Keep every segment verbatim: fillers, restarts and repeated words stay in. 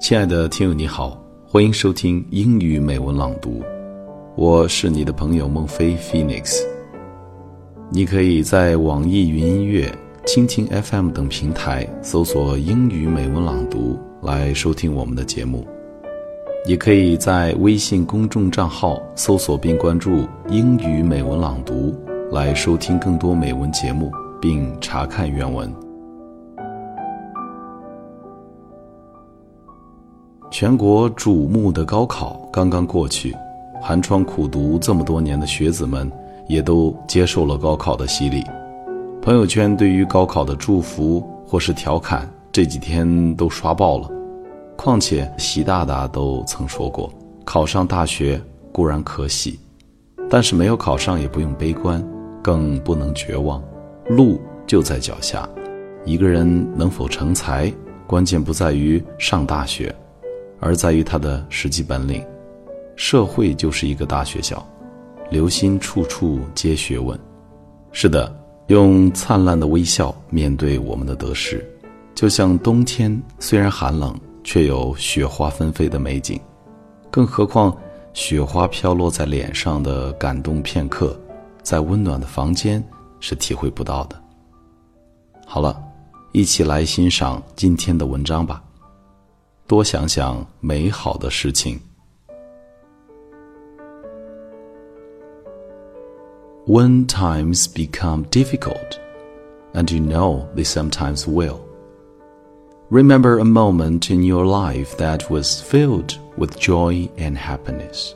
亲爱的听友你好，欢迎收听英语美文朗读，我是你的朋友孟非 Phoenix。 你可以在网易云音乐、蜻蜓 F M 等平台搜索英语美文朗读来收听我们的节目，也可以在微信公众账号搜索并关注英语美文朗读来收听更多美文节目并查看原文。全国瞩目的高考刚刚过去，寒窗苦读这么多年的学子们也都接受了高考的洗礼。朋友圈对于高考的祝福或是调侃这几天都刷爆了。况且习大大都曾说过，考上大学固然可喜，但是没有考上也不用悲观，更不能绝望，路就在脚下。一个人能否成才，关键不在于上大学，而在于他的实际本领。社会就是一个大学校，留心处处皆学问。是的，用灿烂的微笑面对我们的得失，就像冬天虽然寒冷，却有雪花纷飞的美景，更何况雪花飘落在脸上的感动片刻，在温暖的房间是体会不到的。好了，一起来欣赏今天的文章吧。多想想美好的事情。When times become difficult, and you know they sometimes will, remember a moment in your life that was filled with joy and happiness.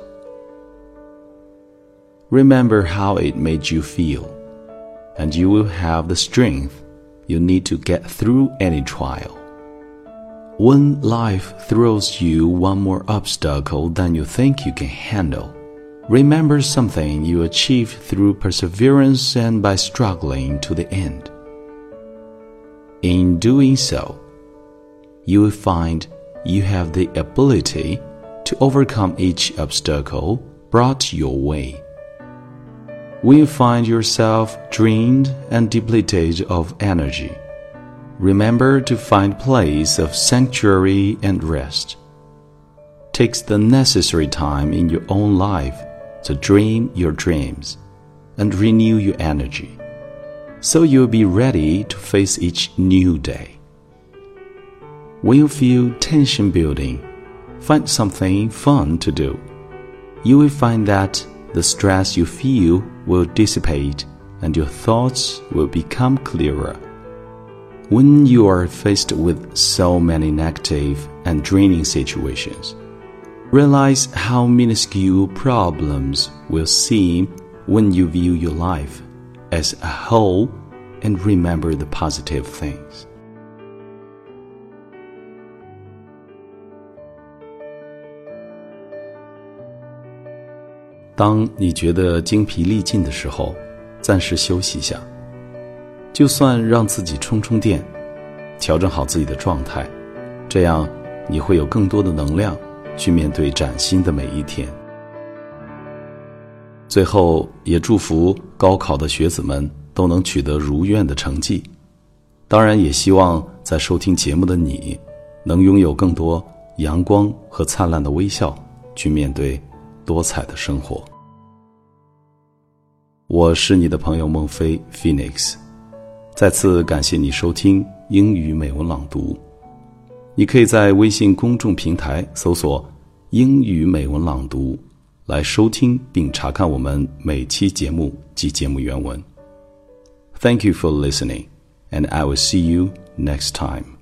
Remember how it made you feel, and you will have the strength you need to get through any trial. When life throws you one more obstacle than you think you can handle, remember something you achieved through perseverance and by struggling to the end. In doing so, you will find you have the ability to overcome each obstacle brought your way. When you find yourself drained and depleted of energy, remember to find a place of sanctuary and rest. Take the necessary time in your own life to dream your dreams and renew your energy, so you'll be ready to face each new day. When you feel tension building, find something fun to do. You will find that the stress you feel will dissipate and your thoughts will become clearer. When you are faced with so many negative and draining situations, realize how minuscule problems will seem when you view your life as a whole and remember the positive things. 当你觉得精疲力尽的时候，暂时休息一下，就算让自己充充电，调整好自己的状态，这样你会有更多的能量去面对崭新的每一天。最后也祝福高考的学子们都能取得如愿的成绩，当然也希望在收听节目的你能拥有更多阳光和灿烂的微笑去面对多彩的生活。我是你的朋友孟非 Phoenix， 再次感谢你收听英语美文朗读。你可以在微信公众平台搜索英语美文朗读来收听并查看我们每期节目及节目原文。Thank you for listening, and I will see you next time.